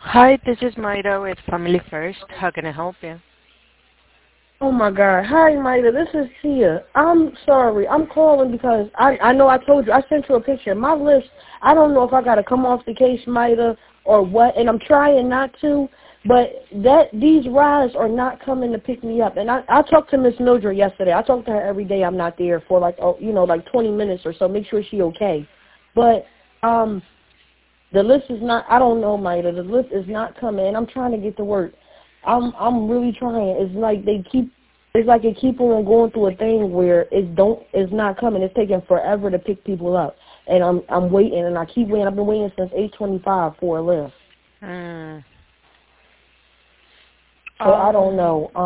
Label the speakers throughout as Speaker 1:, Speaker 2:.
Speaker 1: Hi, this is Maida with Family First. How can I help you?
Speaker 2: Oh my God. Hi, Maida. This is Tia. I'm sorry. I'm calling because I know I told you. I sent you a picture. My list, I don't know if I got to come off the case, Maida, or what, and I'm trying not to, but these rides are not coming to pick me up. And I talked to Miss Mildred yesterday. I talk to her every day. I'm not there for like 20 minutes or so. Make sure she okay. But the list is not. I don't know, Maida. The list is not coming. I'm trying to get to work. I'm really trying. It's like they keep on going through a thing where it's not coming. It's taking forever to pick people up, and I'm waiting, and I keep waiting. I've been waiting since 8:25 for a lift.
Speaker 1: Mm.
Speaker 2: So I don't
Speaker 1: Um,
Speaker 2: know.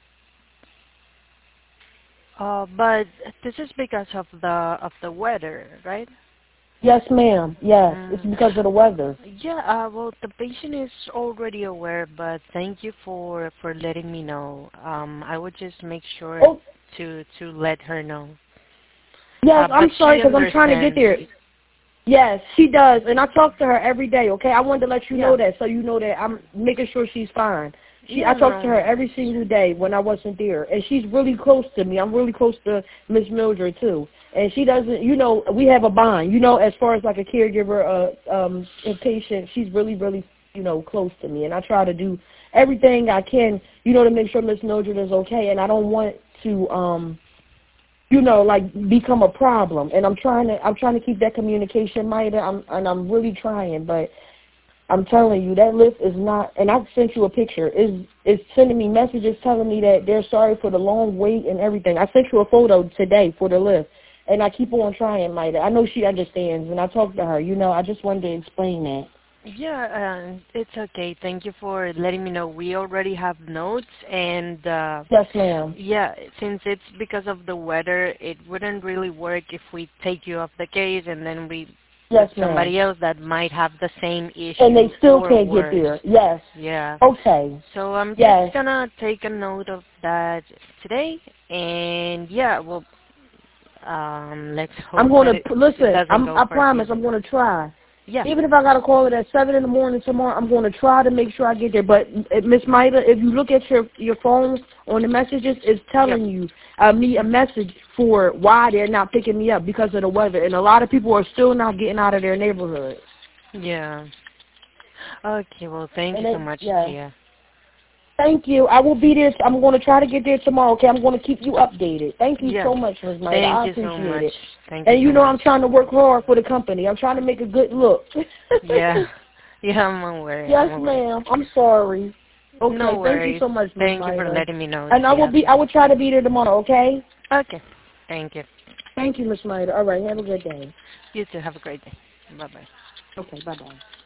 Speaker 1: but this is because of the weather, right?
Speaker 2: Yes, ma'am. Yes, it's
Speaker 1: Mm.
Speaker 2: because of the weather.
Speaker 1: Yeah, well, the patient is already aware, but thank you for letting me know. I would just make sure
Speaker 2: Oh,
Speaker 1: to let her know.
Speaker 2: yes.
Speaker 1: But
Speaker 2: I'm sorry
Speaker 1: she
Speaker 2: because I'm trying to get
Speaker 1: understands.
Speaker 2: there. Yes, she does, and I talk to her every day. Okay, I wanted to let you know
Speaker 1: Yeah.
Speaker 2: that, so you know that I'm making sure she's fine. I
Speaker 1: Yeah,
Speaker 2: talk to
Speaker 1: no
Speaker 2: her
Speaker 1: worries.
Speaker 2: every single day when I wasn't there, and she's really close to me. I'm really close to Miss Mildred too, and she doesn't. We have a bond. As far as like a caregiver, a patient, she's really, really, close to me, and I try to do everything I can, to make sure Miss Mildred is okay, and I don't want to, like become a problem. And I'm trying to keep that communication, Maida. I'm really trying, but I'm telling you that list is not. And I sent you a picture. Is sending me messages telling me that they're sorry for the long wait and everything. I sent you a photo today for the list, and I keep on trying, Maida. I know she understands, and I talked to her. I just wanted to explain that.
Speaker 1: Yeah, it's okay. Thank you for letting me know. We already have notes, and
Speaker 2: Yes, ma'am.
Speaker 1: yeah, since it's because of the weather, it wouldn't really work if we take you off the case and then we put
Speaker 2: Yes, ma'am.
Speaker 1: somebody else that might have the same
Speaker 2: And
Speaker 1: issue
Speaker 2: they still
Speaker 1: or
Speaker 2: can't get
Speaker 1: worse.
Speaker 2: there. Yes.
Speaker 1: Yeah.
Speaker 2: Okay.
Speaker 1: So I'm just
Speaker 2: Yes.
Speaker 1: gonna take a note of that today, and yeah, well, let's hope
Speaker 2: I'm going
Speaker 1: that
Speaker 2: to
Speaker 1: it
Speaker 2: listen.
Speaker 1: doesn't go
Speaker 2: I promise.
Speaker 1: further.
Speaker 2: I'm going to try.
Speaker 1: Yeah.
Speaker 2: Even if I got to call it at 7 in the morning tomorrow, I'm going to try to make sure I get there. But Miss Maida, if you look at your phone on the messages, it's
Speaker 1: Yep.
Speaker 2: telling you me a message for why they're not picking me up because of the weather, and a lot of people are still not getting out of their neighborhood.
Speaker 1: Yeah. Okay. Well, thank
Speaker 2: And
Speaker 1: you so much,
Speaker 2: yeah.
Speaker 1: Tia.
Speaker 2: Thank you. I will be there. I'm going to try to get there tomorrow. Okay, I'm going to keep you updated. Thank you
Speaker 1: Yeah.
Speaker 2: so much, Ms. Maida.
Speaker 1: Thank
Speaker 2: I
Speaker 1: you so
Speaker 2: appreciate
Speaker 1: much.
Speaker 2: it.
Speaker 1: Thank you
Speaker 2: And
Speaker 1: so much.
Speaker 2: I'm trying to work hard for the company. I'm trying to make a good look.
Speaker 1: Yeah. Yeah, I'm aware. I'm
Speaker 2: Yes,
Speaker 1: aware.
Speaker 2: ma'am. I'm sorry.
Speaker 1: No
Speaker 2: Okay, thank you
Speaker 1: worries.
Speaker 2: so much, Ms.
Speaker 1: Thank you for
Speaker 2: Maida.
Speaker 1: letting me know,
Speaker 2: And
Speaker 1: Tia.
Speaker 2: I will try to be there tomorrow, okay?
Speaker 1: Okay. Thank you.
Speaker 2: Thank you, Ms. Maida. All right, have a good day.
Speaker 1: You too. Have a great day. Bye-bye.
Speaker 2: Okay, bye-bye.